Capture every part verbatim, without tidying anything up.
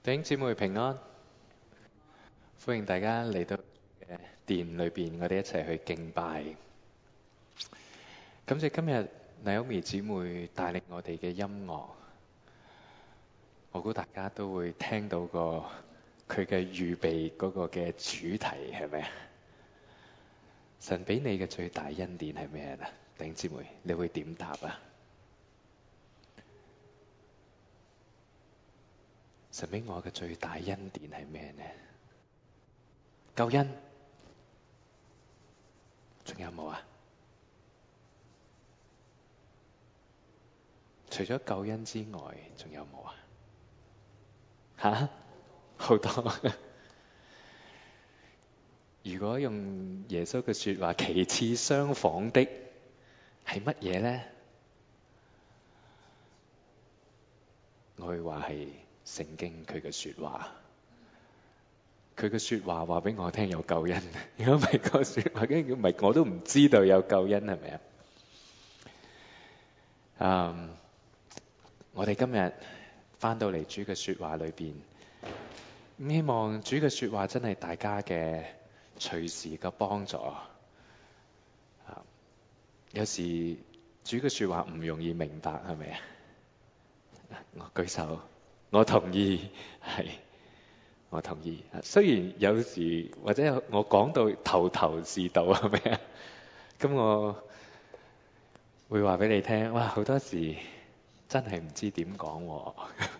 弟兄姊妹平安，歡迎大家嚟到嘅殿裏邊，我哋一齊去敬拜。感謝今日 Naomi 姊妹帶領我哋嘅音樂，我估大家都會聽到個佢嘅預備嗰個嘅主題係咪啊？神俾你嘅最大恩典係咩啊？弟兄姊妹，你會點答啊？神俾我嘅最大恩典係咩呢？救恩，仲有冇啊？除咗救恩之外，仲有冇啊？吓，好多。如果用耶穌嘅說話，其次相仿的係乜嘢呢？我會話係聖經佢嘅說話，佢嘅說話話俾我聽有救恩。如果唔係個說話，如果唔係我都唔知道有救恩，係咪啊？嗯，我哋今日翻到嚟主嘅說話裏邊，希望主嘅說話真係大家嘅隨時嘅幫助。有時主嘅說話唔容易明白，係咪啊？我舉手，我同意，係，我同意。雖然有時或者我講到頭頭是道，係咪啊？咁我會話俾你聽，哇！好多時真係唔知點講。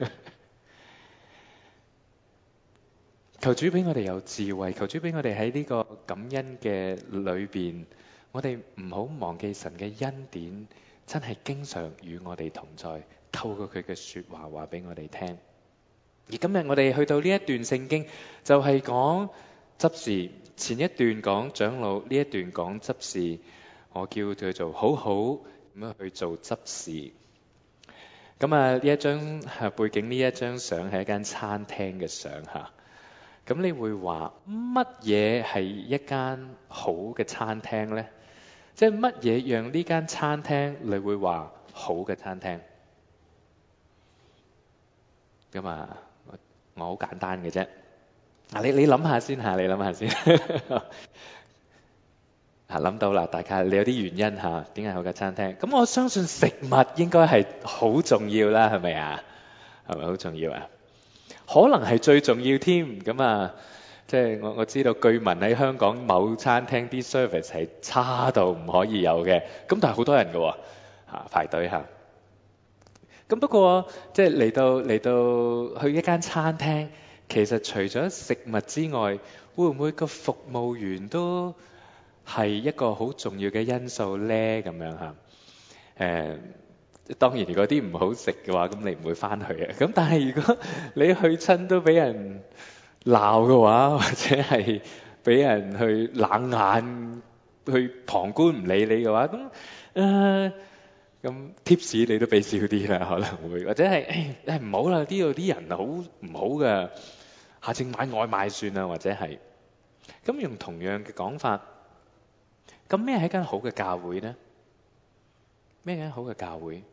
求主俾我哋有智慧，求主俾我哋喺呢個感恩嘅裏邊，我哋唔好忘記神嘅恩典，真係經常與我哋同在。透過佢嘅說話話俾我哋聽。而今日我哋去到呢一段聖經，就係講執事。前一段講長老，呢一段講執事。我叫佢做好好咁樣去做執事。咁啊，呢一張背景，呢一張相係一間餐廳嘅相吓。咁你會話乜嘢係一間好嘅餐廳呢？即係乜嘢讓呢間餐廳你會話好嘅餐廳？咁啊，我好簡單嘅啫。啊，你你諗下先吓，你諗下先。啊，諗到啦，大家你有啲原因吓，點解好嘅餐廳？咁我相信食物應該係好重要啦，係咪啊？係咪好重要啊？可能係最重要添。咁啊，即係我我知道據聞喺香港某餐廳啲 service 係差到唔可以有嘅。咁但係好多人㗎喎，嚇排隊嚇。咁不過即係嚟到嚟到去一間餐廳，其實除咗食物之外，會唔會個服務員都係一個好重要嘅因素咧？咁樣嚇。誒，當然如果啲唔好食嘅話，咁你唔會翻去嘅。咁但係如果你去親都俾人鬧嘅話，或者係俾人去冷眼去旁觀唔理你嘅話，咁誒咁 tips 你都俾少啲啦，可能會或者係誒誒唔好啦，呢度啲人好唔好嘅，下次買外賣算啦，或者係咁用同樣嘅講法。咁咩係一間好嘅教會呢？咩係一間好嘅教會？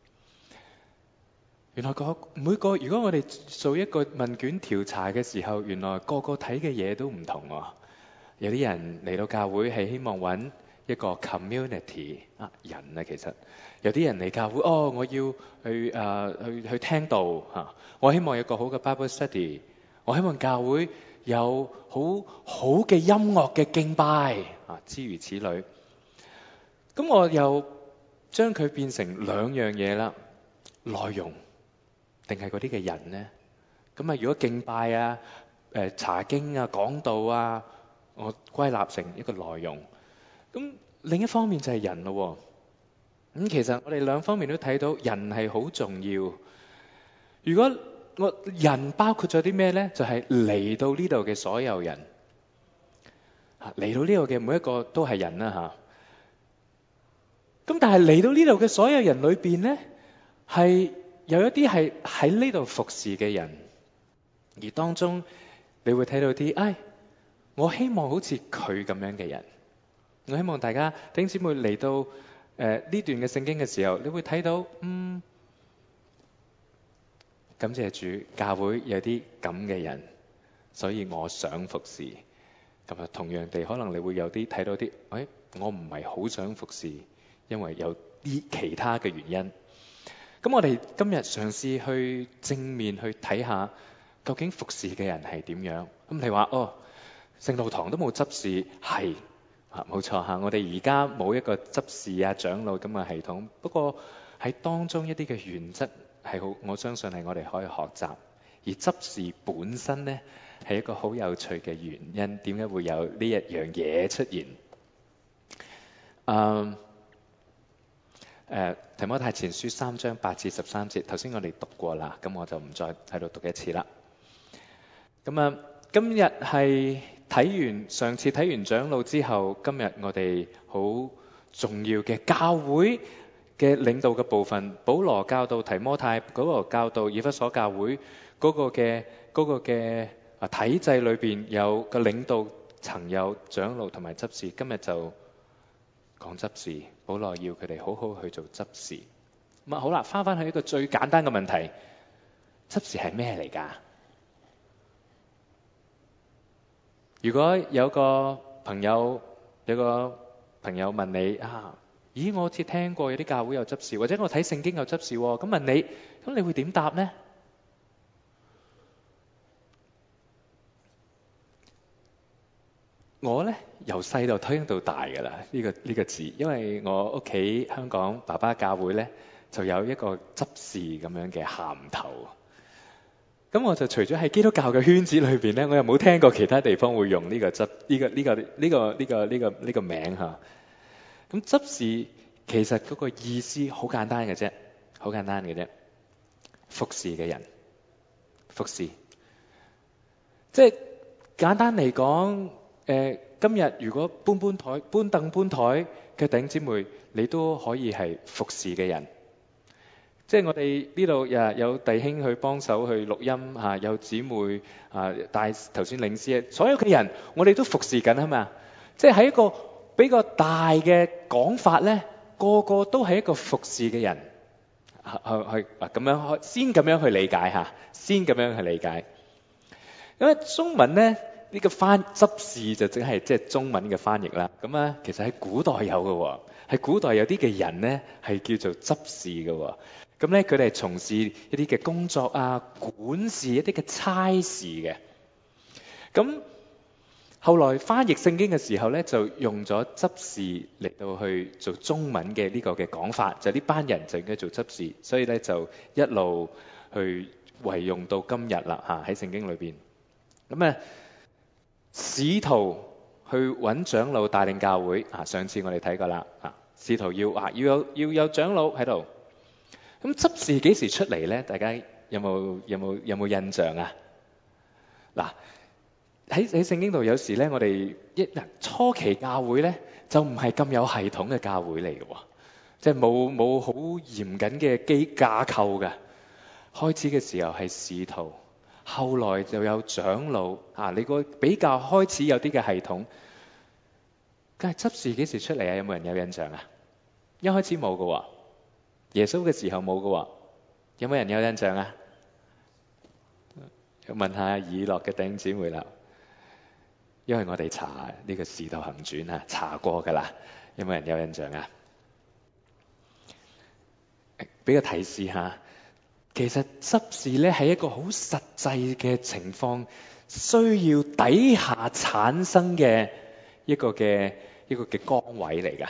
原來個每個，如果我哋做一個問卷調查嘅時候，原來個個睇嘅嘢都唔同喎。有啲人嚟到教會係希望揾一個 community 啊人啊，其實有啲人嚟教會，哦，我要去誒、呃、去去聽道嚇、啊，我希望有個好嘅 Bible study，我希望教會有好好嘅音樂嘅敬拜啊，諸如此類。咁我又將佢變成兩樣嘢啦，內容定係嗰啲嘅人呢？咁啊，如果敬拜啊、誒查經啊、講道啊，我歸納成一個內容。咁另一方面就係人咯。咁其實我哋兩方面都睇到人係好重要。如果我人包括咗啲咩呢？就係嚟到呢度嘅所有人，嚟到呢度嘅每一個都係人啦嚇。咁但係嚟到呢度嘅所有人裏邊呢，係有一啲係喺呢度服侍嘅人，而當中你會睇到啲，唉，我希望好似佢咁樣嘅人。我希望大家弟兄姊妹嚟到誒呢、呃、段嘅聖經嘅時候，你會睇到，嗯， 感謝主，教會有啲咁嘅人，所以我想服侍。咁啊，同樣地，可能你會有啲睇到啲，誒，我唔係好想服侍，因為有啲其他嘅原因。咁我哋今日嘗試去正面去睇下，究竟服侍嘅人係點樣？咁你話哦，聖道堂都冇執事，係啊，冇錯嚇。我哋而家冇一個執事啊、長老咁嘅系統，不過喺當中一啲嘅原則係好，我相信係我哋可以學習。而執事本身呢，係一個好有趣嘅原因，點解會有呢一樣嘢出現？嗯，誒，提摩太前書三章八至十三節，頭先我哋讀過啦，咁我就唔再喺度讀一次啦。咁啊，今日係睇完上次睇完長老之後，今日我哋好重要嘅教會嘅領導嘅部分，保羅教導提摩太，保羅教導以弗所教會嗰個嘅嗰個嘅啊體制裏邊有個領導層，有長老同埋執事。今日就講執事，保羅要佢哋好好去做執事。咁啊好啦，翻返去一個最簡單嘅問題，執事係咩嚟㗎？如果有個朋友有個朋友問你啊，咦，我好似聽過有啲教會有執事，或者我睇聖經有執事喎，咁問你，咁你會點答呢？我呢由細到推到大㗎啦，呢個呢個字，因為我屋企香港爸爸教會呢就有一個執事咁樣嘅銜頭。咁我就除咗喺基督教嘅圈子裏邊咧，我又冇聽過其他地方會用呢個執呢個呢個呢個呢個呢個呢個名嚇。咁執事其實嗰個意思好簡單嘅啫，好簡單嘅啫，服侍嘅人，服侍。即係簡單嚟講，誒今日如果搬搬台、搬凳、搬台嘅弟兄姊妹，你都可以係服侍嘅人。即係我哋呢度呀有弟兄去幫手去錄音嚇，有姊妹啊帶頭先領詩，所有嘅人我哋都服侍緊係咪啊？即係喺一個比較大嘅講法咧，個個都係一個服侍嘅人，去去啊咁樣先咁樣去理解嚇，先咁樣去理解。因為中文咧呢個翻執事就淨係即係中文嘅翻譯啦。咁啊其實喺古代有嘅喎，喺古代有啲嘅人咧係叫做執事嘅喎。咁咧，佢哋係從事一啲嘅工作啊，管事一啲嘅差事嘅。咁後來翻譯聖經嘅時候咧，就用咗執事嚟到去做中文嘅呢個嘅講法，就呢班人就應該做執事，所以咧就一路去運用到今日啦嚇喺聖經裏邊。咁啊，使徒去揾長老帶領教會啊，上次我哋睇過啦啊，使徒要啊要有要有長老喺度。咁執事幾時出嚟呢？大家有冇有冇有冇印象啊？嗱，喺喺聖經度有時咧，我哋一初期教會咧就唔係咁有系統嘅教會嚟嘅喎，即係冇冇好嚴謹嘅機架構嘅。開始嘅時候係使徒，後來就有長老啊。你個比較開始有啲嘅系統，梗係執事幾時出嚟啊？有冇人有印象啊？一開始冇嘅喎。耶穌嘅時候冇嘅喎，有冇人有印象啊？問下以諾嘅弟兄姊妹啦，因為我哋查呢個《使徒行傳》啊，查過㗎啦。有冇人有印象啊？俾個提示下，其實執事咧係一個好實際嘅情況，需要底下產生嘅一個嘅一個嘅崗位嚟㗎。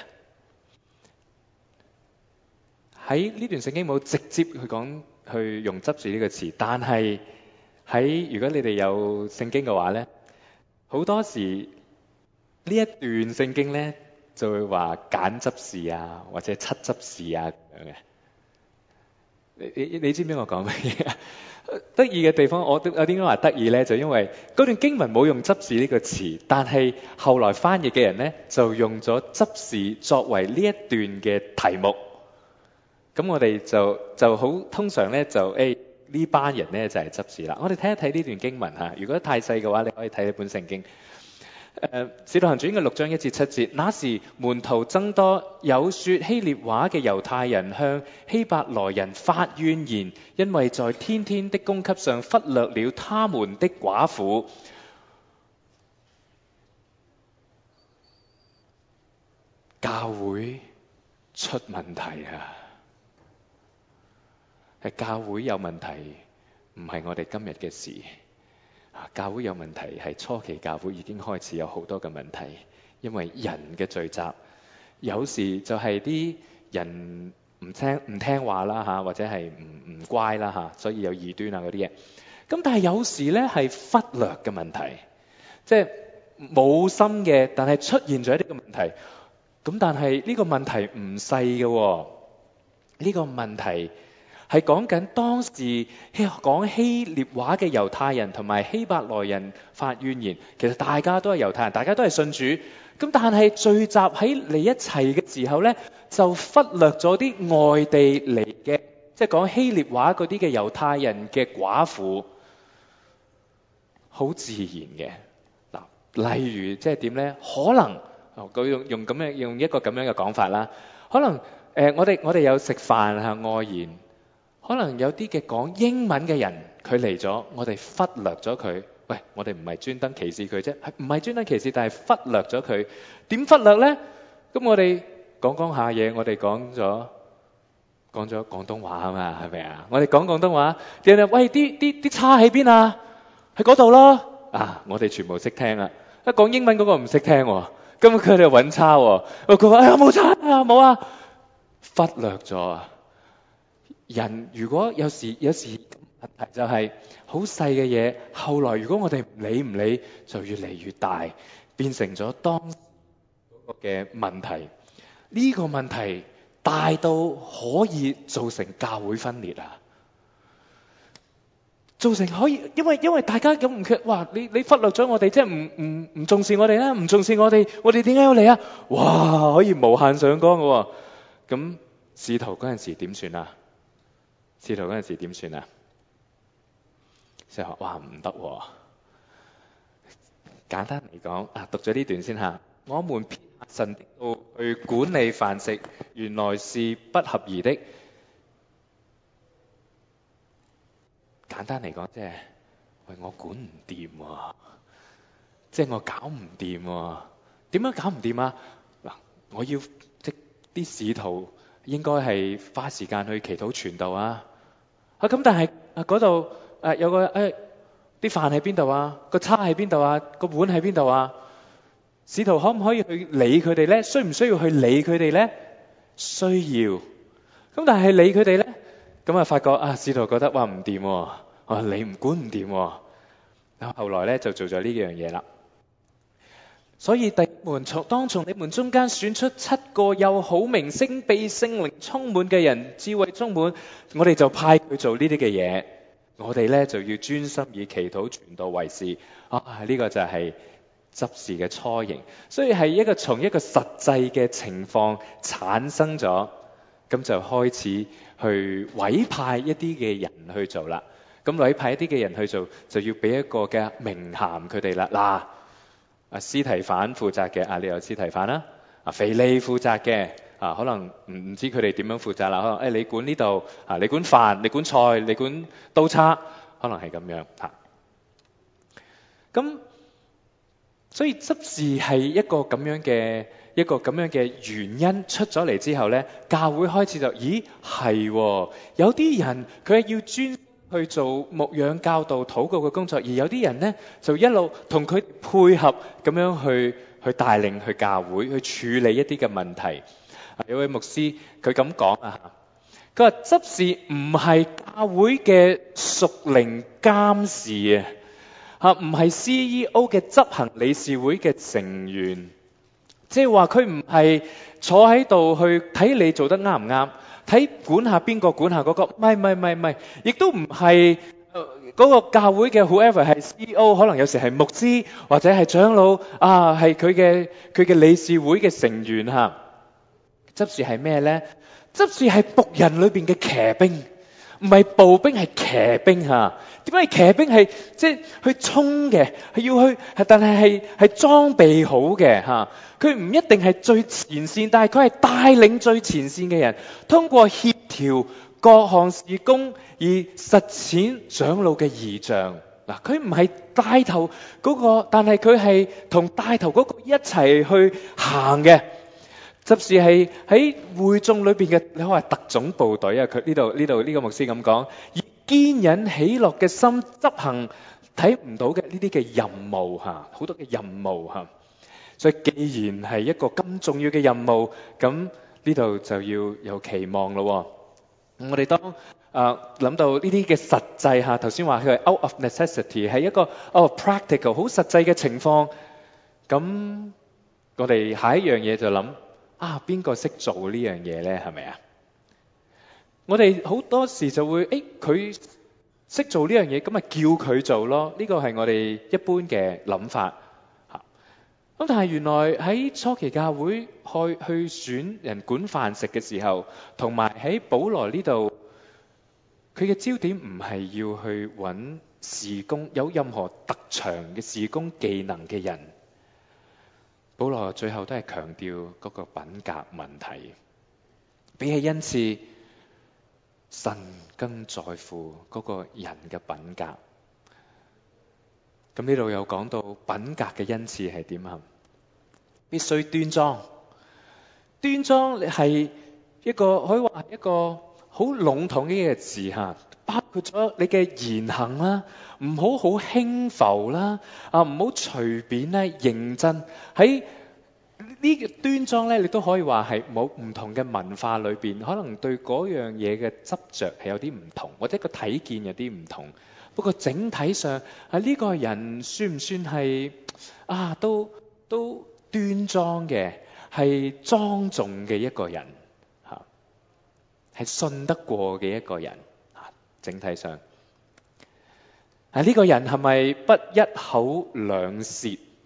喺呢段聖經冇直接去講去用執事呢個詞，但係喺如果你哋有聖經嘅話咧，好多時呢一段聖經咧就會話揀執事啊，或者七執事啊咁樣嘅。你你你知唔知我講乜嘢啊？得意嘅地方，我我點解話得意咧？就因為嗰段經文冇用執事呢個詞，但係後來翻譯嘅人咧就用咗執事作為呢一段嘅題目。咁我哋就就好通常咧就誒呢班人咧就係執事啦。我哋睇一睇呢段經文嚇，如果太細嘅話，你可以睇一本聖經。 誒《使徒行傳》嘅六章一至七節，那時門徒增多，有說希臘話嘅猶太人向希伯來人發怨言，因為在天天的供給上忽略了他們的寡婦。教會出問題啊！係教會有問題，唔係我哋今日嘅事。教會有問題係初期教會已經開始有好多嘅問題，因為人嘅聚集，有時就係啲人唔聽唔聽話啦嚇，或者係唔唔乖啦嚇，所以有異端啊嗰啲嘢。咁但係有時咧係忽略嘅問題，即係冇心嘅，但係出現咗一啲嘅問題。咁但係呢個問題唔細嘅喎，呢個問題係講緊當時講希臘話嘅猶太人同埋希伯來人發怨言。其實大家都係猶太人，大家都係信主。咁但係聚集喺嚟一齊嘅時候呢，就忽略咗啲外地嚟嘅，即係講希臘話嗰啲嘅猶太人嘅寡婦，好自然嘅。嗱，例如即係點呢？可能佢用用咁樣用一個咁樣嘅講法啦。可能誒、呃，我哋我哋有食飯啊外宴。可能有啲嘅講英文嘅人，佢嚟咗，我哋忽略咗佢。喂，我哋唔係專登歧視佢啫，係唔係專登歧視，但係忽略咗佢。點忽略呢？咁我哋講講下嘢，我哋講咗講咗廣東話啊嘛，係咪啊？我哋講廣東話，人哋喂啲啲啲叉喺邊啊？喺嗰度咯。啊，我哋全部識聽啊。一講英文嗰個唔識聽喎，咁佢哋揾叉喎。佢話：哎呀，冇叉啊，冇啊，忽略咗啊。人如果有時有時問題就係好細嘅嘢，後來如果我哋唔理唔理，就越嚟越大，變成咗當時嗰個嘅問題。呢個問題大到可以造成教會分裂啊！造成可以，因為因為大家咁唔缺，哇！你你忽略咗我哋，即係唔唔唔重視我哋啦，唔重視我哋，我哋點解要嚟啊？哇！可以無限上綱嘅喎。咁使徒嗰陣時點算啊？使徒嗰陣時點算啊？就話哇唔得喎！簡單嚟講，啊讀咗呢段先嚇。我們撇下神的道去管理飯食，原來是不合宜的。簡單嚟講，即係喂我管唔掂喎，即係我搞唔掂喎。點樣搞唔掂啊？嗱，我要即啲使徒應該係花時間去祈禱傳道啊。啊咁，但係啊嗰度誒有個誒啲飯喺邊度啊？個叉喺邊度啊？個碗喺邊度啊？使徒可唔可以去理佢哋咧？需唔需要去理佢哋咧？需要。咁但係理佢哋咧，咁啊發覺啊使徒覺得哇唔掂喎，啊你唔管唔掂喎。咁後來咧就做咗呢樣嘢啦。所以弟兄們，從當從你們中間選出七個有好名聲、被聖靈充滿嘅人，智慧充滿，我哋就派佢做呢啲嘅嘢。我哋咧就要專心以祈禱傳道為事。啊，呢、這個就係執事嘅雛形，所以係一個從一個實際嘅情況產生咗，咁就開始去委派一啲嘅人去做啦。咁委派一啲嘅人去做，就要俾一個嘅名銜佢哋啦。嗱。啊，司提反負責嘅，啊，你有司提反啦。啊，腓利負責嘅，啊，可能唔唔知佢哋點樣負責啦。可能誒、哎，你管呢度，啊，你管飯，你管菜，你管刀叉，可能係咁樣嚇。咁、啊、所以執事係一個咁樣嘅一個咁樣嘅原因出咗嚟之後咧，教會開始就，咦係喎，有啲人佢係要專去做牧養、教導、禱告嘅工作，而有啲人呢，就一路同佢配合咁樣去去帶領去教會去處理一啲嘅問題。有位牧師佢咁講啊，佢話執事唔係教會嘅屬靈監事啊，嚇唔係 C E O 嘅執行理事會嘅成員，即係話佢唔係坐喺度去睇你做得啱唔啱。睇管下邊個管下嗰個，唔係唔係唔係唔係，亦都唔係嗰個教會嘅 whoever 係 C E O，可能有時係牧師或者係長老啊，係佢嘅佢嘅理事會嘅成員嚇。執事係咩咧？執事係僕人裏邊嘅騎兵， 唔係步兵，係騎兵嚇。點解騎兵係即係去衝嘅，係要去，但係係係裝備好嘅嚇。佢唔一定係最前線，但係佢係帶領最前線嘅人，通過協調各項事工而實踐長老嘅異象。嗱，佢唔係帶頭嗰個，但係佢係同帶頭嗰個一齊去行嘅。執事係喺會眾裏邊嘅，你可以話特種部隊啊。佢呢度呢度呢個牧師咁講，以堅忍喜樂嘅心執行睇唔到嘅呢啲嘅任務嚇，好多嘅任務嚇。所以既然係一個咁重要嘅任務，咁呢度就要有期望咯。我哋當啊諗到呢啲嘅實際嚇，頭先話佢係 out of necessity， 係一個哦 practical 好實際嘅情況。咁我哋下一樣嘢就諗。啊，邊個識做呢樣嘢呢？係咪啊？我哋好多時就會，誒，佢識做呢樣嘢，咁咪叫佢做咯。呢個係我哋一般嘅諗法嚇。咁但係原來喺初期教會去去選人管飯食嘅時候，同埋喺保羅呢度，佢嘅焦點唔係要去揾事工有任何特長嘅事工技能嘅人。保羅最後都係強調嗰個品格問題，比起恩賜，神更在乎嗰個人嘅品格。咁呢度有講到品格嘅恩賜係點啊？必須端莊，端莊係一個可以話係一個好籠統嘅一個字嚇，包括咗你嘅言行啦，唔好好輕浮啦，啊唔好隨便咧認真。喺呢個端莊咧，你都可以話係冇唔同嘅文化裏邊，可能對嗰樣嘢嘅執着係有啲唔同，或者個睇見有啲唔同。不過整體上啊，呢個人算唔算係啊都都端莊嘅，係莊重嘅一個人嚇，係信得過嘅一個人嚇。整體上啊，呢個人係咪不一口兩舌？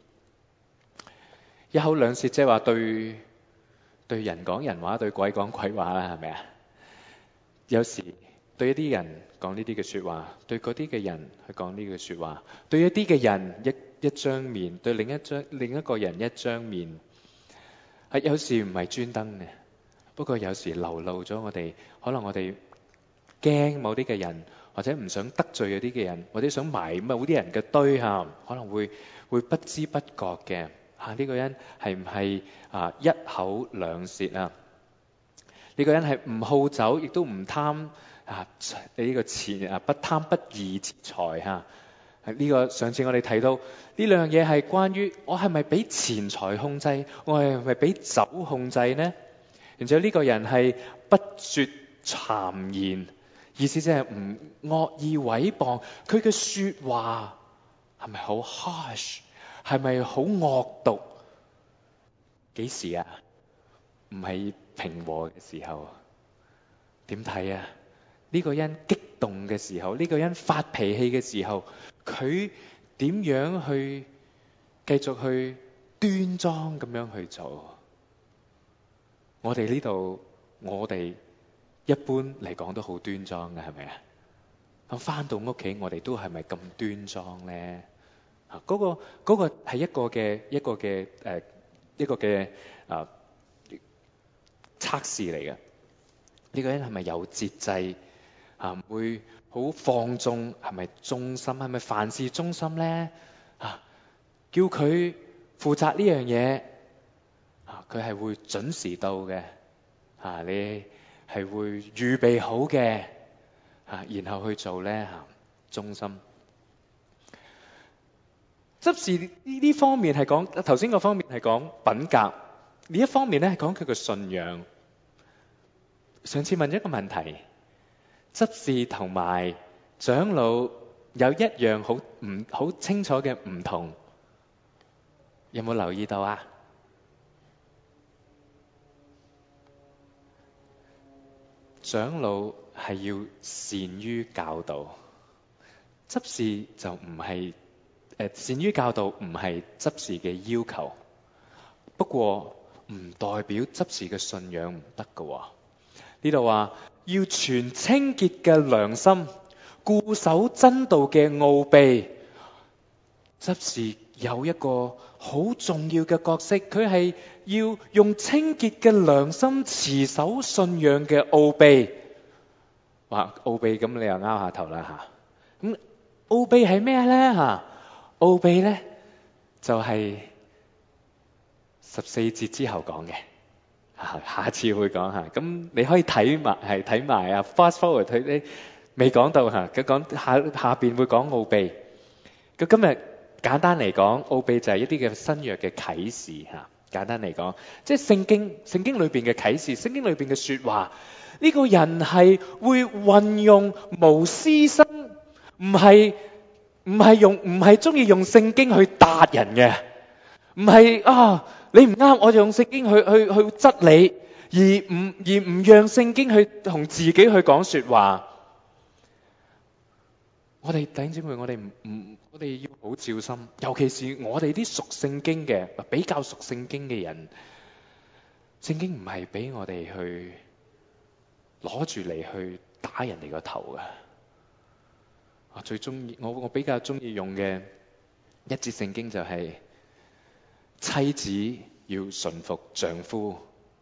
一口兩舌即係話對對人講人話，對鬼講鬼話啦，係咪啊？有時對一啲人講呢啲嘅説話，對嗰啲嘅人去講呢個説話，對一啲嘅人一一張面，對另一張另一個人一張面，係有時唔係專登嘅，不過有時流露咗我哋，可能我哋驚某啲嘅人，或者唔想得罪嗰啲嘅人，或者想埋某啲人嘅堆嚇，可能會會不知不覺嘅。啊！呢個人係唔係啊一口兩舌啊？呢個人係唔好酒，亦都唔貪啊呢個錢啊，不貪不義之財嚇。呢個上次我哋睇到呢兩樣嘢係關於我係咪俾錢財控制，我係咪俾酒控制呢？然之後呢個人係不説讒言，意思即係唔惡意毀謗，佢嘅説話係咪好 harsh？係咪好惡毒？幾時啊？唔係平和嘅時候。點睇啊？呢個人激動嘅時候，呢個人發脾氣嘅時候，佢點樣去繼續去端莊咁樣去做？我哋呢度，我哋一般嚟講都好端莊嘅，係咪啊？咁返到屋企，我哋都係咪咁端莊咧？啊！嗰個嗰個係一個嘅一個嘅誒一個嘅啊測試嚟嘅。呢個人係咪有節制啊？唔會好放縱，係咪忠心？係咪凡事忠心咧？啊！叫佢負責呢樣嘢啊，佢係會準時到嘅啊！你係會預備好嘅啊，然後去做咧嚇，忠心。執事呢呢方面係講，頭先個方面係講品格，呢一方面咧係講佢嘅信仰。上次問咗一個問題，執事同埋長老有一樣好唔好清楚嘅唔同，有冇留意到啊？長老係要善於教導，執事就唔係。誒，善於教導唔係執事嘅要求，不過唔代表執事嘅信仰唔得㗎喎。呢度話要存清潔嘅良心，固守真道嘅奧秘。執事有一個好重要嘅角色，佢係要用清潔嘅良心持守信仰嘅奧秘。哇，奧秘，咁你又拗下頭啦吓。咁奧秘係咩咧吓？奧秘咧就係十四節之後講嘅，下次會講吓。咁你可以睇埋，係睇埋啊 fast forward 佢啲未講到吓，佢講下下邊會講奧秘。咁今日簡單嚟講，奧秘就係一啲嘅新約嘅啟示吓。簡單嚟講，即係聖經聖經裏邊嘅啟示，聖經裏邊嘅說話。呢個人係會運用無私心，唔係唔係用唔係中意用聖經去答人嘅，唔係啊你唔啱我就用聖經去去去質你，而唔而唔讓聖經去同自己去講說話。我哋弟兄姊妹，我哋唔唔我哋要好小心，尤其是我哋啲熟聖經嘅比較熟聖經嘅人，聖經唔係俾我哋去攞住嚟去打人哋個頭嘅。我最中意，我我比較中意用嘅一節聖經就係、是、妻子要順服丈夫。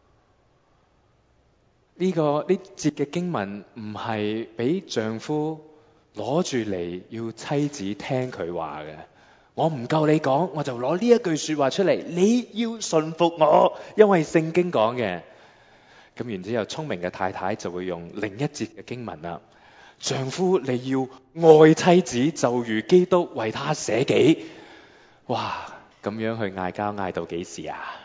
呢、這個呢節嘅經文唔係俾丈夫攞住嚟要妻子聽佢話嘅。我唔夠你講，我就攞呢一句說話出嚟，你要順服我，因為聖經講嘅。咁然之後，聰明嘅太太就會用另一節嘅經文啦。丈夫你要愛妻子，就如基督為他捨己。哇，咁樣去嗌交嗌到幾時啊？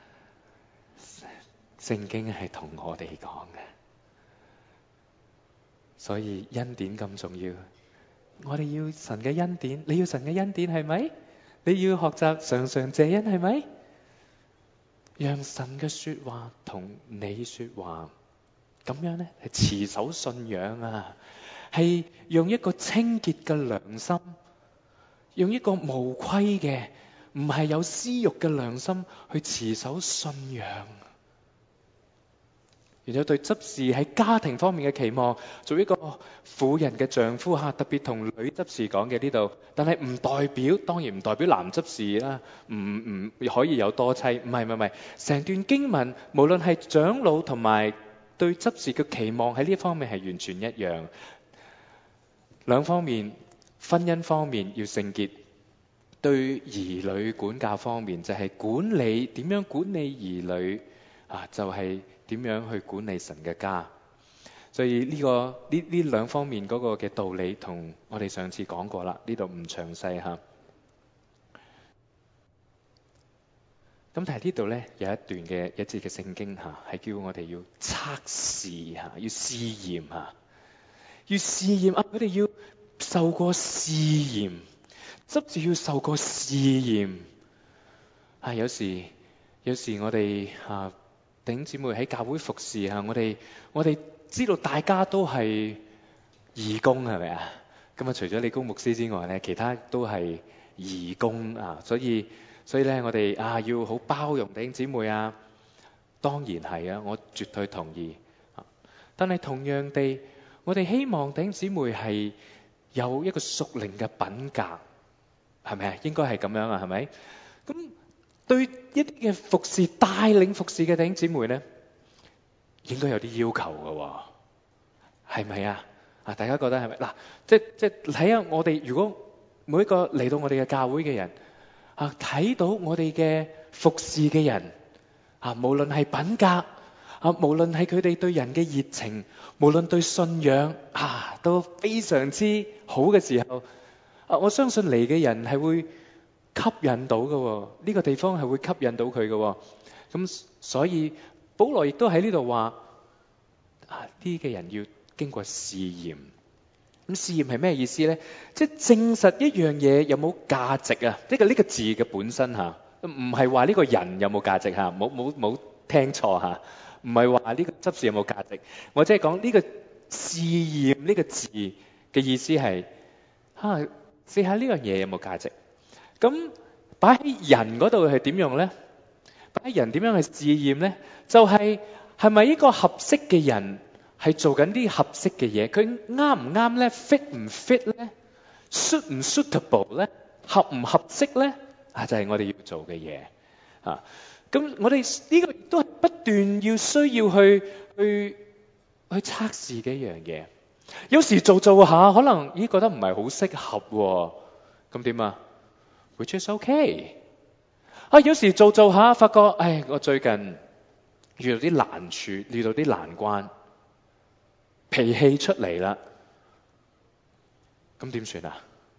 聖經係同我哋講嘅，所以恩典咁重要。我哋要神嘅恩典，你要神嘅恩典係咪？你要學習常常謝恩係咪？讓神嘅說話同你說話，咁樣呢係持守信仰啊，係用一個清潔嘅良心，用一個無虧嘅，唔係有私欲嘅良心去持守信仰。然後對執事喺家庭方面嘅期望，做一個婦人嘅丈夫吓，特別同女執事講嘅呢度，但係唔代表，當然唔代表男執事啦，唔唔可以有多妻，唔係唔係唔係，成段經文無論係長老同埋對執事嘅期望喺呢方面係完全一樣，兩方面，婚姻方面要聖潔，對兒女管教方面就係管理，點樣管理兒女啊，就係、是。點樣去管理神嘅家？所以呢、這個呢呢兩方面嗰個嘅道理，同我哋上次講過啦，呢度唔詳細吓。咁但係呢度咧有一段嘅一節嘅聖經吓，係叫我哋要測試吓，要試驗吓，要試驗啊！佢哋要受過試驗，執事要受過試驗。啊，有時有時我哋吓。弟兄姊妹喺教會服侍啊，我哋我哋知道大家都係義工係咪啊？咁啊，除咗李公牧師之外咧，其他都係義工啊，所以所以咧，我哋啊要好包容弟兄姊妹啊。當然係啊，我絕對同意。但係同樣地，我哋希望弟兄姊妹係有一個屬靈嘅品格，係咪啊？應該係咁樣啊，係咪？咁。對一啲嘅服侍帶領服侍嘅弟兄姊妹咧，應該有啲要求嘅，係咪啊？啊，大家覺得係咪？嗱，即即睇下我哋，如果每一個嚟到我哋嘅教會嘅人啊，睇到我哋嘅服侍嘅人啊，無論係品格啊，無論係佢哋對人嘅熱情，無論對信仰啊，都非常之好嘅時候，啊，我相信嚟嘅人係會吸引到嘅，呢、這個地方係會吸引到佢嘅。咁所以保羅亦都喺呢度話啊，呢嘅人要經過試驗。咁試驗係咩意思咧？即係證實一樣嘢有冇價值啊？呢、這個呢、這個字嘅本身吓，唔係話呢個人有冇價值吓，冇冇冇聽錯吓，唔係話呢個執事有冇價值。我即係講呢個試驗呢個字嘅意思係吓，試下呢樣嘢有冇價值。咁擺喺人嗰度係點用咧？擺喺人點樣去試驗咧？就係係咪一個合適嘅人， 係做緊啲合適嘅嘢，佢啱唔啱咧 ？fit 唔 fit 咧？suit 唔 suitable 咧？合唔合適咧？啊，就係我哋要做嘅嘢啊！咁我哋呢個都係不斷要需要去去去測試嘅一樣嘢。有時做做下，可能咦覺得唔係好適合喎，咁點啊？Which is okay。啊，有時做做下，發覺，唉，我最近遇到啲難處，遇到啲難關，脾氣出嚟啦，咁點算啊？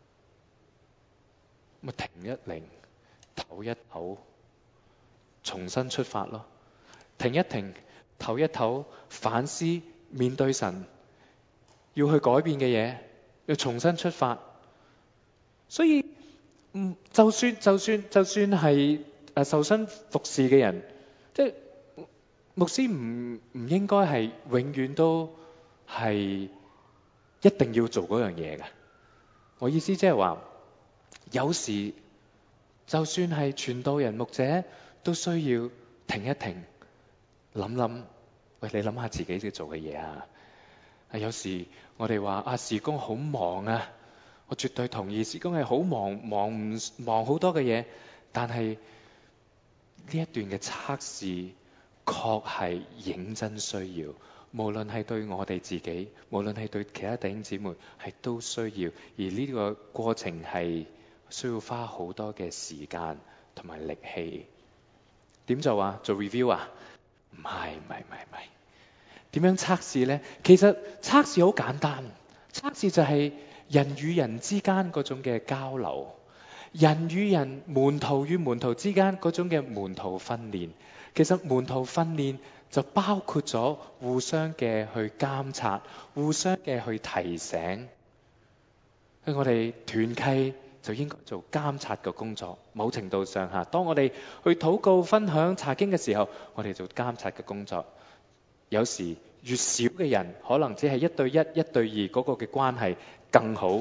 咪停一停，唞一唞，重新出發咯。停一停，唞一唞，反思，面對神要去改變嘅嘢，要重新出發。所以，嗯，就算就算就算係誒受薪服侍嘅人，即係牧師唔唔應該係永遠都係一定要做嗰樣嘢嘅。我意思即係話，有時就算係傳道人、牧者，都需要停一停，諗諗，喂，你諗下自己要做嘅嘢啊！啊，有時我哋話啊，事工好忙啊，我絕對同意，事工係好忙，忙唔忙好多嘅嘢，但係呢一段嘅測試確係認真需要，無論係對我哋自己，無論係對其他弟兄姊妹，係都需要。而呢個過程係需要花好多嘅時間同埋力氣。點做啊？做 review 啊？唔係唔係唔係唔係。點樣測試呢？其實測試好簡單，測試就係人與人之間嗰種嘅交流，人與人、門徒與門徒之間嗰種嘅門徒訓練。其實門徒訓練就包括咗互相嘅去監察，互相嘅去提醒。我哋團契就應該做監察嘅工作。某程度上下，當我哋去禱告、分享、查經嘅時候，我哋做監察嘅工作。有時越少嘅人，可能只係一對一、一對二嗰個嘅關係更好。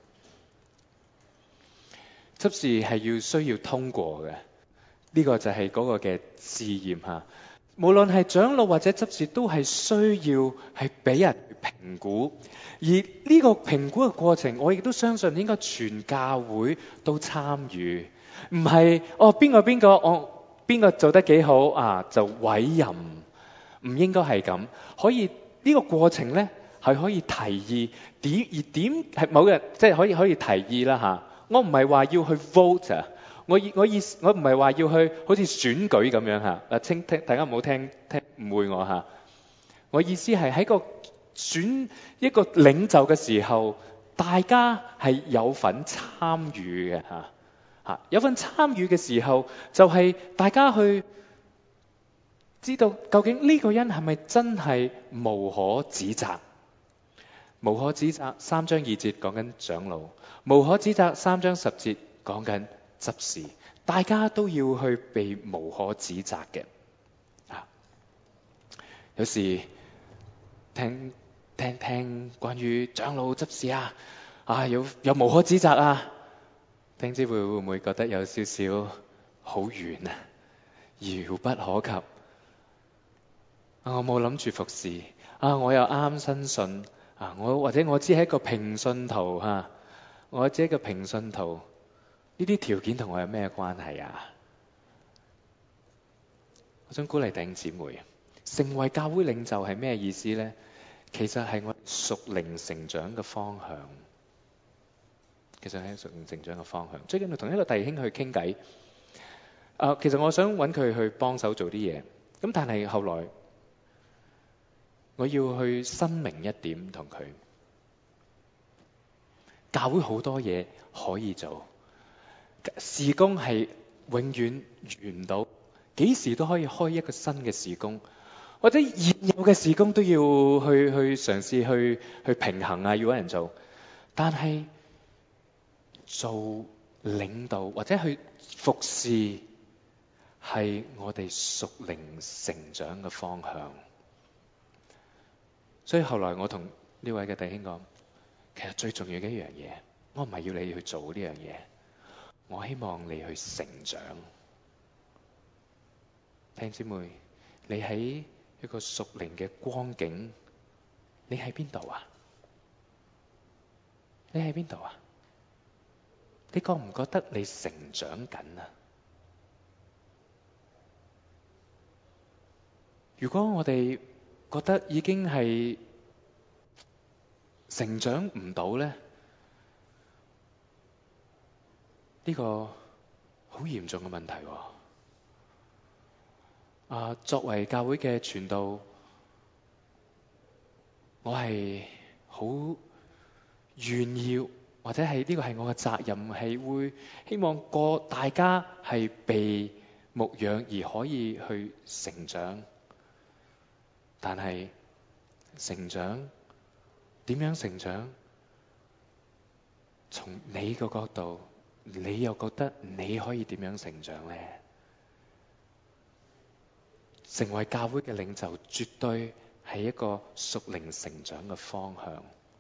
執事係要需要通過嘅，呢個就係嗰個嘅試驗嚇。無論係長老或者執事，都係需要係俾人評估。而呢個評估嘅過程，我亦都相信應該全教會都參與，唔係哦邊個邊個我邊個做得幾好啊就委任。唔應該係咁，可以呢個過程呢係可以提議點，而點係某人即係可以可以提議啦嚇。我唔係話要去 vote 啊，我意我意思我唔係話要去好似選舉咁樣嚇。嗱，聽聽大家唔好聽聽誤會我嚇。我意思係喺個選一個領袖嘅時候，大家係有份參與嘅嚇嚇，有份參與嘅時候就係大家去知道究竟呢個人係咪真係無可指責？無可指責三章二節講緊長老，無可指責三章十節講緊執事，大家都要去被無可指責嘅。啊，有時聽聽聽關於長老執事啊，啊有有無可指責啊，聽知會會唔會覺得有少少好遠啊，遙不可及？我冇諗住服侍啊！我又啱新信啊！我或者我只係一個平信徒嚇、啊，我只係一個平信徒，呢啲條件同我有咩關係啊？我想鼓勵弟兄姊妹，成為教會領袖係咩意思呢？其實係我屬靈成長嘅方向。其實係屬靈成長嘅方向。最近我同一個弟兄去傾偈，啊，其實我想揾佢去幫手做啲嘢，咁但係後來，我要去申明一點同佢，教會好多嘢可以做，事工係永遠完唔到，幾時都可以開一個新嘅事工，或者現有嘅事工都要去去嘗試去去平衡啊，要揾人做。但係做領導或者去服侍，係我哋屬靈成長嘅方向。所以後來我同呢位嘅弟兄講，其實最重要嘅一樣嘢，我唔係要你去做呢樣嘢，我希望你去成長。弟兄姊妹，你喺一個屬靈嘅光景你喺邊度啊？你喺邊度啊？你覺唔覺得你成長緊啊？如果我哋覺得已經係成長唔到咧，呢個好嚴重嘅問題喎。啊，作為教會嘅傳道，我係好願意，或者係呢個係我嘅責任，係會希望個大家係被牧養而可以去成長。但係成長點樣成長？從你個角度，你又覺得你可以點樣成長呢？成為教會嘅領袖，絕對係一個屬靈成長嘅方向。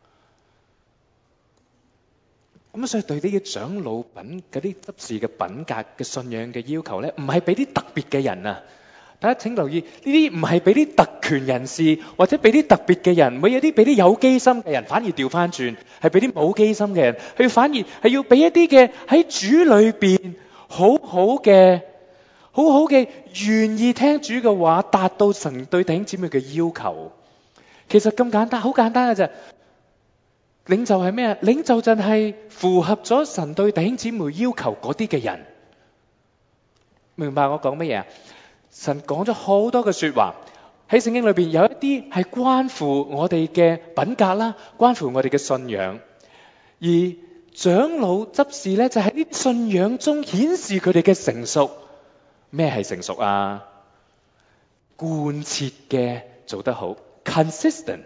咁所以對呢啲長老品嗰啲執事嘅品格嘅信仰嘅要求咧，唔係俾啲特別嘅人啊！大家請留意，呢啲唔係俾啲特權人士或者俾啲特別嘅人，唔係有啲俾啲有機心嘅人，反而調翻轉係俾啲冇機心嘅人，佢反而係要俾一啲嘅喺主裏邊好好嘅、好好嘅願意聽主嘅話，達到神對弟兄姊妹嘅要求。其實咁簡單，好簡單嘅啫。領袖係咩啊？領袖就係符合咗神對弟兄姊妹要求嗰啲嘅人。明白我講乜嘢啊？神講咗好多嘅說話喺聖經裏邊，有一啲係關乎我哋嘅品格啦，關乎我哋嘅信仰。而長老執事咧，就喺呢啲信仰中顯示佢哋嘅成熟。咩係成熟啊？貫徹嘅做得好 ，consistent。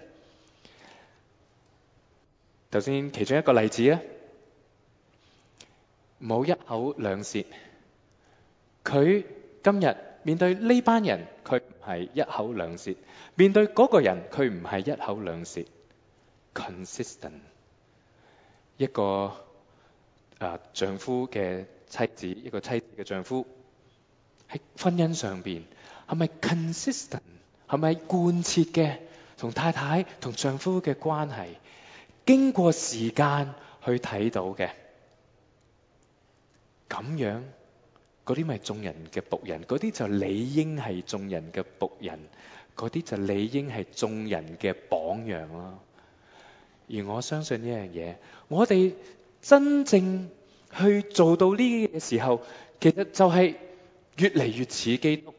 頭先其中一個例子啊，冇一口兩舌。佢今日面對呢班人，佢唔係一口兩舌；面對嗰個人，佢唔係一口兩舌。consistent， 一個啊、呃、丈夫嘅妻子，一個妻子嘅丈夫喺婚姻上邊係咪 consistent？ 係咪貫徹嘅同太太同丈夫嘅關係？經過時間去睇到嘅，咁樣嗰啲咪眾人嘅僕人，嗰啲就理應係眾人嘅僕人，嗰啲就理應係眾人嘅榜樣咯。而我相信呢樣嘢，我哋真正去做到呢啲嘅時候，其實就係越嚟越似基督。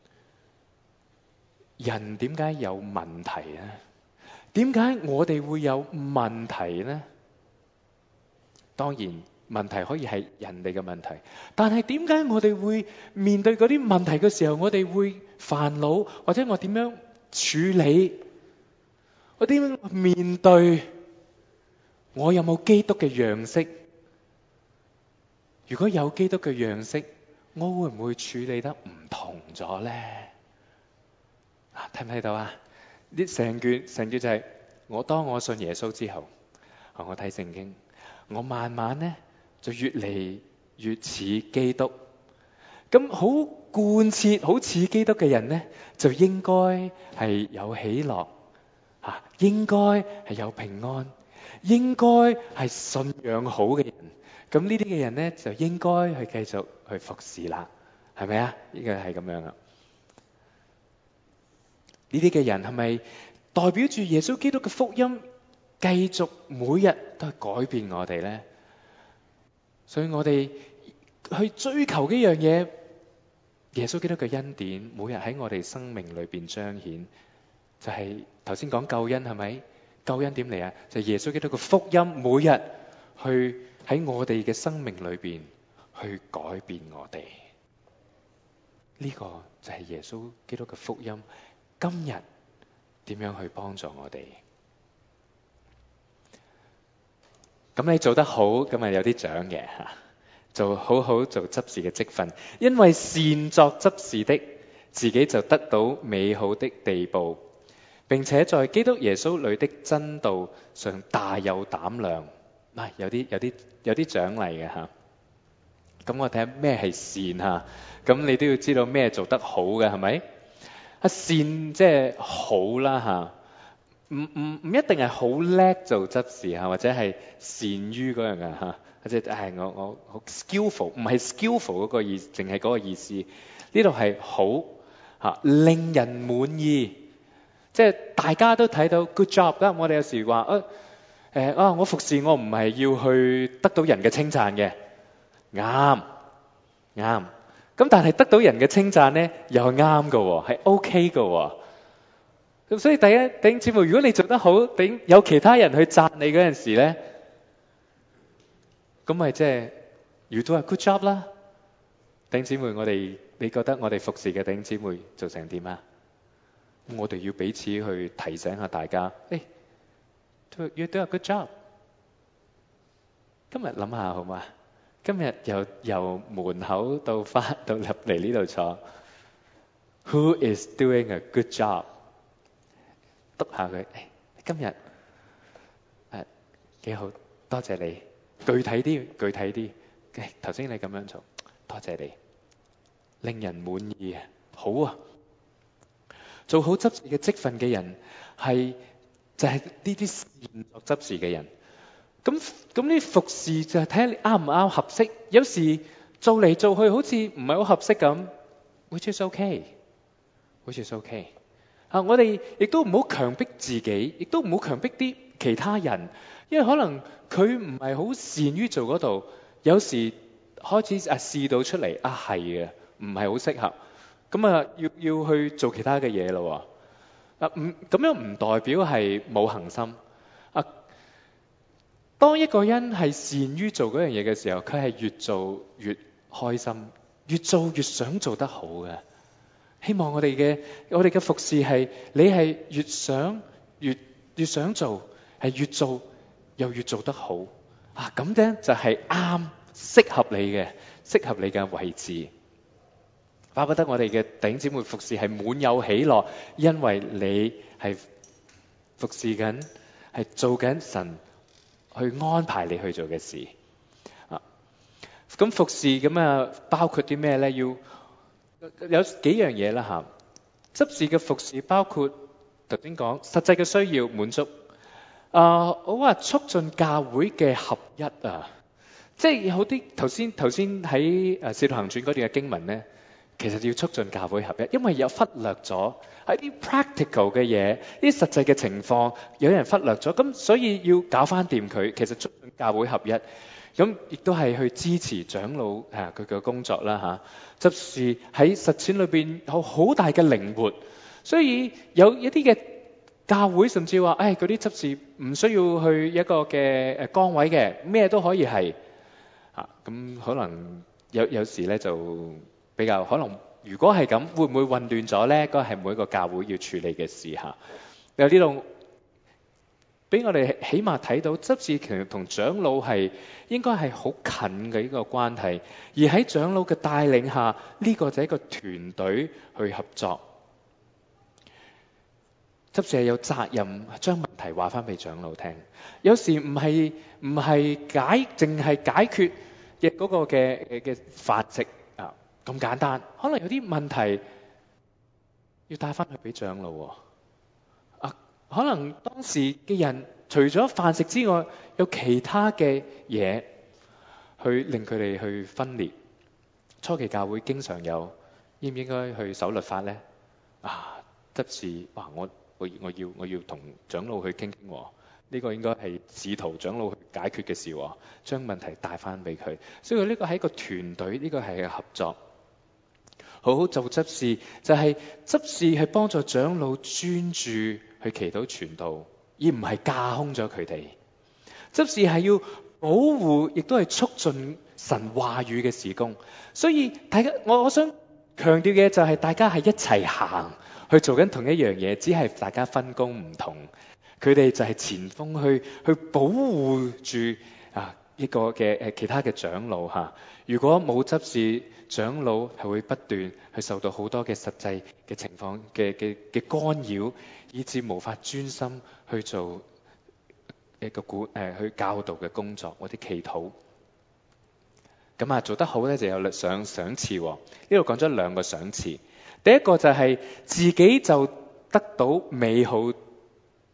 人點解有問題呢？點解我哋會有問題呢？當然問題可以係人哋嘅問題，但係點解我哋會面對嗰啲問題嘅時候，我哋會煩惱，或者我點樣處理？我點樣面對？我有冇基督嘅樣式？如果有基督嘅樣式，我會唔會處理得唔同咗呢？睇唔睇到啊？呢成卷成卷就係我當我信耶穌之後，我睇聖經，我慢慢咧就越嚟越似基督。咁好貫徹好似基督嘅人咧，就應該係有喜樂啊，應該係有平安，應該係信仰好嘅人。咁呢啲嘅人咧就應該去繼續去服侍啦，係咪啊？呢個係咁樣啊。呢啲嘅人係咪代表住耶穌基督嘅福音繼續每日都係改變我哋呢？所以我哋去追求呢樣嘢，耶穌基督嘅恩典每日喺我哋生命裏邊彰顯，就係頭先講救恩係咪？救恩點嚟啊？就係耶穌基督嘅福音每日去喺我哋嘅生命裏邊去改變我哋。呢個就係耶穌基督嘅福音。今日點樣去幫助我哋？咁你做得好，咁咪有啲獎嘅吓，做好好做執事嘅職分，因為善作執事的，自己就得到美好的地步，並且在基督耶穌裏的真道上大有膽量。啊，有啲有啲有啲獎勵嘅吓。咁我睇下咩係善吓，咁你都要知道咩做得好嘅係咪？啊，善即係好啦吓， 唔唔唔一定係好叻做執事嚇，或者係善於嗰樣嘅嚇，或者係我我好 skillful，唔係 skillful 嗰個意思，淨係嗰個意思。呢度係好嚇，令人滿意，即係大家都睇到 good job 啦。我哋有時話啊誒啊，我服侍我唔係要去得到人嘅稱讚嘅，啱啱。咁但係得到人嘅稱讚咧，又係啱嘅喎，係 OK 嘅喎。咁所以第一，弟兄姊妹，如果你做得好，頂有其他人去讚你嗰陣時咧，咁咪即係 you do a good job 啦。弟兄姊妹，我哋你覺得我哋服侍嘅弟兄姊妹做成點啊？我哋要彼此去提醒下大家，誒、hey, you do a good job。今日諗下好嘛？今日由由門口到翻到入嚟呢度坐 ，Who is doing a good job？督下佢，誒，今日誒幾好，多謝你。具體啲，具體啲。誒，頭先你咁樣做，多謝你，令人滿意啊，好啊。做好執事嘅職分嘅人，係就係呢啲善作執事嘅人。咁咁呢服侍就係睇下你啱唔啱合適。有時做嚟做去好似唔係好合適咁 ，which is okay，which is okay。啊！我哋亦都唔好強迫自己，亦都唔好強迫啲其他人，因為可能佢唔係好善於做嗰度，有時開始啊試到出嚟啊係嘅，唔係好適合，咁啊要要去做其他嘅嘢咯喎。啊唔咁樣唔代表係冇恒心啊。當一個人係善於做嗰樣嘢嘅時候，佢係越做越開心，越做越想做得好嘅。希望我哋嘅我哋嘅服侍係你係越想越越想做，係越做又越做得好啊！咁咧就係啱適合你嘅適合你嘅位置。巴不得我哋嘅弟兄姊妹服侍係滿有喜樂，因為你係服侍緊，係做緊神去安排你去做嘅事啊！咁服侍咁啊，包括啲咩咧？要有幾樣嘢啦嚇，執事嘅服侍包括頭先講實際嘅需要滿足，啊、呃、我話促進教會嘅合一啊，即係有啲頭先頭先喺誒《使徒行傳》嗰段嘅經文咧，其實要促進教會合一，因為有忽略咗喺啲 practical 嘅嘢，啲實際嘅情況有人忽略咗，咁所以要搞翻掂佢，其實促進教會合一。咁亦都係去支持長老啊佢嘅工作啦嚇，執事喺實踐裏邊有好大嘅靈活，所以有一啲嘅教會甚至話，誒嗰啲執事唔需要去一個嘅誒崗位嘅，咩都可以係嚇。咁可能有有時咧就比較可能，如果係咁，會唔會混亂咗咧？嗰係每一個教會要處理嘅事嚇。有呢度俾我哋起碼睇到執事其實同長老係應該係好近嘅一個關係，而喺長老嘅帶領下，呢個就係一個團隊去合作。執事係有責任將問題話翻俾長老聽，有時唔係唔係解淨係解決嘅嗰個嘅嘅飯食啊咁簡單，可能有啲問題要帶翻去俾長老喎。可能當時嘅人除咗飯食之外，有其他嘅嘢去令佢哋去分裂。初期教會經常有，應唔應該去守律法呢？啊，執事，哇！我我我要我要同長老去傾傾喎，呢個應該係使徒長老去解決嘅事喎，將問題帶翻俾佢。所以呢個係一個團隊，呢個係一個合作。好好做執事，就係執事係幫助長老專注去祈禱傳道，而唔係架空咗佢哋。執事係要保護，亦都係促進神話語嘅事工。所以大家，我我想強調嘅就係大家係一齊行去做緊同一樣嘢，只係大家分工唔同。佢哋就係前鋒去去保護住啊一個嘅誒其他嘅長老嚇。如果冇執事，長老係會不斷去受到好多嘅實際嘅情況嘅嘅嘅干擾，以致無法專心去做一個管誒去教導嘅工作或者祈禱。咁啊做得好咧就有賞賞賜喎。呢度講咗兩個賞賜，第一個就係自己就得到美好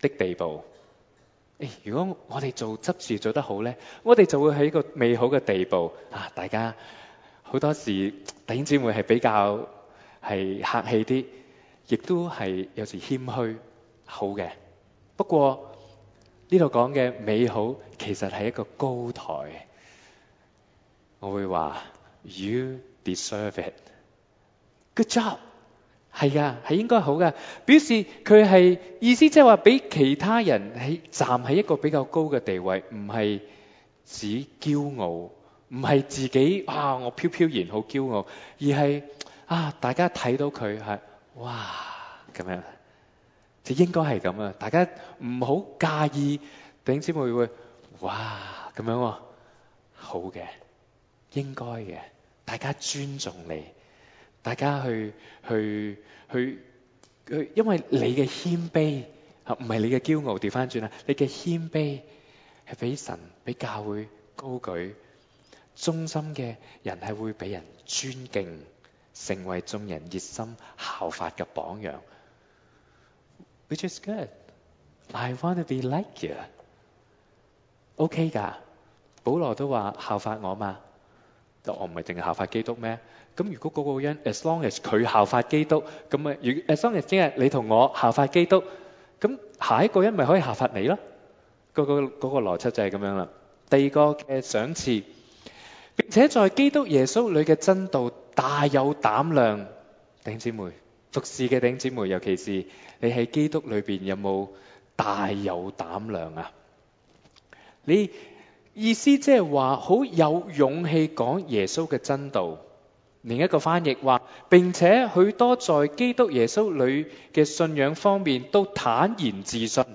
的地步。誒，如果我哋做執事做得好呢，我哋就會喺一個美好嘅地步啊！大家好多時弟兄姊妹係比較係客氣啲，亦都係有時謙虛，好嘅。不過呢度講嘅美好其實係一個高台，我會話 You deserve it. Good job. 係噶，係應該好噶。表示佢係意思即係話俾其他人係站喺一個比較高嘅地位，唔係只驕傲，唔係自己啊我飄飄然好驕傲，而係啊大家睇到佢係哇咁樣，就應該係咁啊！大家唔好介意弟兄姊妹會哇咁樣喎，好嘅，應該嘅，大家尊重你。大家去去去去，因為你嘅謙卑啊，唔係你嘅驕傲。調翻轉啦，你嘅謙卑係俾神、俾教會高舉，忠心嘅人係會俾人尊敬，成為眾人熱心效法嘅榜樣。Which is good. I want to be like you. OK 㗎，保羅都話效法我嘛。我唔係淨係效法基督咩？咁如果嗰個人 as long as 佢效法基督，咁啊，如 as long as 即係你同我效法基督，咁下一個人咪可以效法你咯？嗰個嗰個邏輯就係咁樣啦。第二個嘅賞賜，並且在基督耶穌裏嘅真道大有膽量。弟兄姊妹，服侍嘅弟兄姊妹，尤其是你喺基督裏邊有冇大有膽量啊？你意思即係話好有勇氣講耶穌嘅真道。另一個翻譯話，並且許多在基督耶穌裏嘅信仰方面都坦然自信。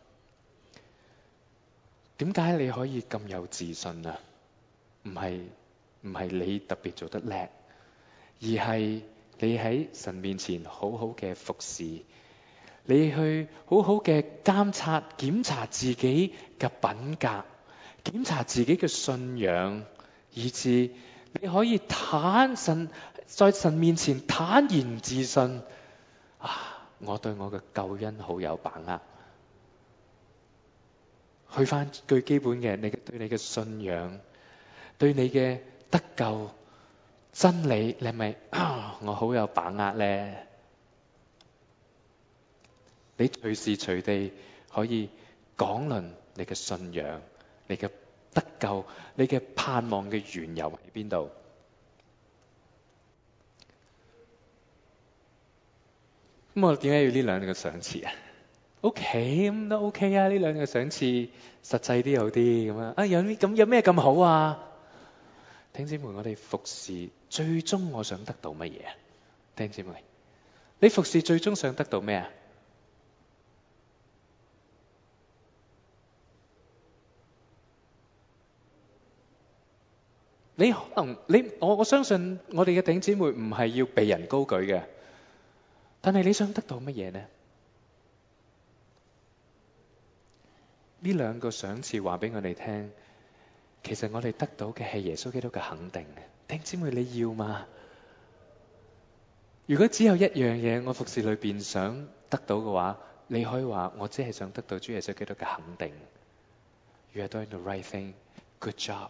點解你可以咁有自信啊？唔係唔係你特別做得叻，而係你喺神面前好好嘅服侍，你去好好嘅監察檢查自己嘅品格，檢查自己嘅信仰，以致你可以坦神在神面前坦然自信啊！我對我嘅救恩好有把握。去翻最基本嘅，你對你嘅信仰，對你嘅得救真理，你係咪啊？我好有把握咧。你隨時隨地可以講論你嘅信仰，你嘅得救，你嘅盼望嘅緣由喺邊度？咁我點解要呢兩個賞賜啊？OK，咁都 OK 啊！呢兩個賞賜實際啲好啲咁啊！啊有咁有咩咁好啊？弟兄姊妹，我哋服侍最終我想得到乜嘢啊？弟兄姊妹，你服侍最終想得到咩啊？你可能你我我相信我哋嘅弟兄姊妹唔係要被人高舉嘅，但係你想得到乜嘢呢？呢兩個賞賜話俾我哋聽，其實我哋得到嘅係耶穌基督嘅肯定。弟兄姊妹，你要嗎？如果只有一樣嘢我服侍裏邊想得到嘅話，你可以話我只係想得到主耶穌基督嘅肯定。You are doing the right thing. Good job.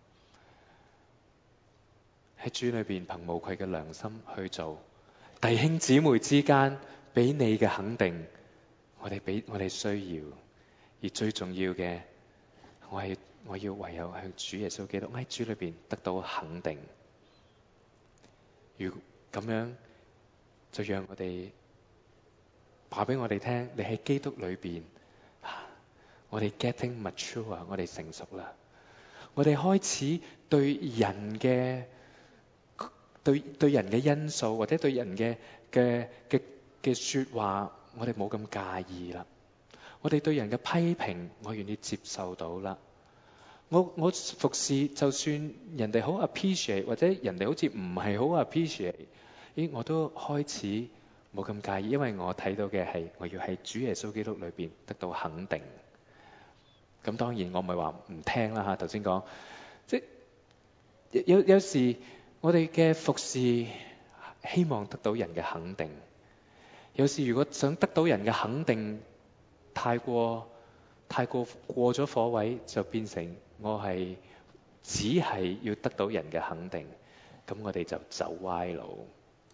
喺主裏邊憑無愧嘅良心去做，弟兄姊妹之間俾你嘅肯定，我哋俾我哋需要，而最重要嘅，我係我要唯有向主耶穌基督喺主裏邊得到肯定。如咁樣就讓我哋話俾我哋聽，你喺基督裏邊，我哋 getting mature， 我哋成熟啦，我哋開始對人嘅。對對人嘅因素或者對人嘅嘅嘅嘅說話，我哋冇咁介意啦。我哋對人嘅批評，我願意接受到啦。我我服侍，就算人哋好 appreciate 或者人哋好似唔係好 appreciate，咦，我都開始冇咁介意，因為我睇到嘅係我要喺主耶穌基督裏邊得到肯定。咁當然我唔係話唔聽啦嚇，頭先講即係有有時。我哋嘅服侍希望得到人嘅肯定，有時如果想得到人嘅肯定， 太過太過過咗火位，就變成我係只係要得到人嘅肯定，咁我哋就走歪路。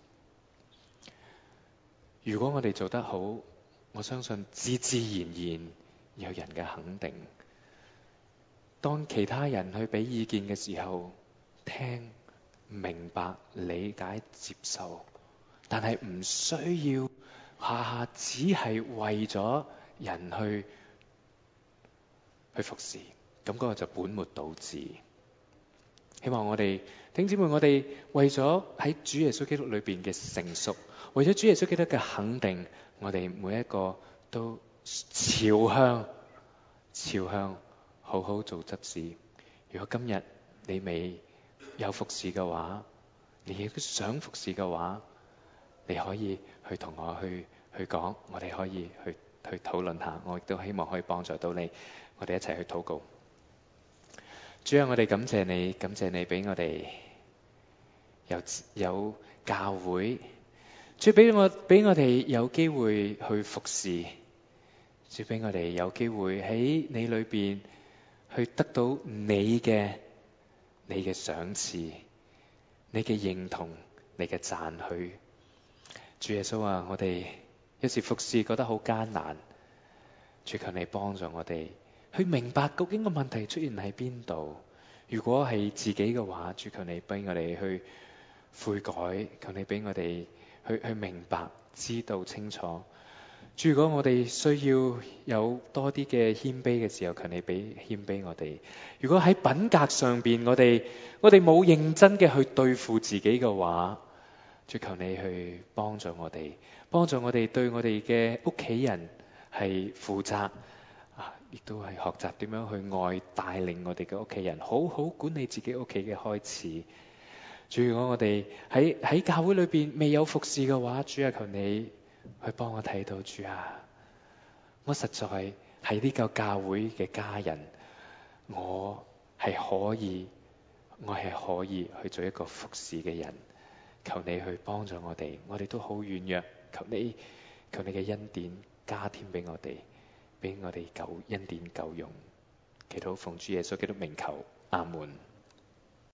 如果我哋做得好，我相信自自然然有人嘅肯定。當其他人去俾意見嘅時候，聽、明白、理解、接受，但係唔需要下下只係為咗人去去服侍，咁嗰個就本末倒置。希望我哋弟兄姊妹，我哋為咗喺主耶穌基督裏邊嘅成熟，為咗主耶穌基督嘅肯定，我哋每一個都朝向朝向好好做執事。如果今日你未有服侍嘅話，你亦都想服侍嘅話，你可以去同我去去講，我哋可以去去討論下，我亦都希望可以幫助到你，我哋一齊去禱告。主啊，我哋感謝你，感謝你俾我哋有有教會，主俾我俾我哋有機會去服侍，主俾我哋有機會喺你裏邊去得到你嘅你嘅賞賜，你嘅認同，你嘅讚許。主耶穌啊，我哋有時服侍覺得好艱難，主求你幫助我哋去明白究竟個問題出現喺邊度。如果係自己嘅話，主求你俾我哋去悔改，求你俾我哋去去明白，知道清楚。主，如果我哋需要有多啲嘅謙卑嘅時候，求你俾謙卑我哋。如果喺品格上邊，我哋我哋冇認真嘅去對付自己嘅話，主求你去幫助我哋，幫助我哋對我哋嘅屋企人係負責啊，亦都係學習點樣去愛帶領我哋嘅屋企人，好好管理自己屋企嘅開始。主，如果我哋喺喺教會裏邊未有服侍嘅話，主啊，求你去幫我睇到。主啊，我實在係呢個教會嘅家人，我係可以，我係可以去做一個服侍嘅人。求你去幫助我哋，我哋都好軟弱，求你求你嘅恩典加添俾我哋，俾我哋夠恩典夠用。祈禱奉主耶穌基督名求，阿門。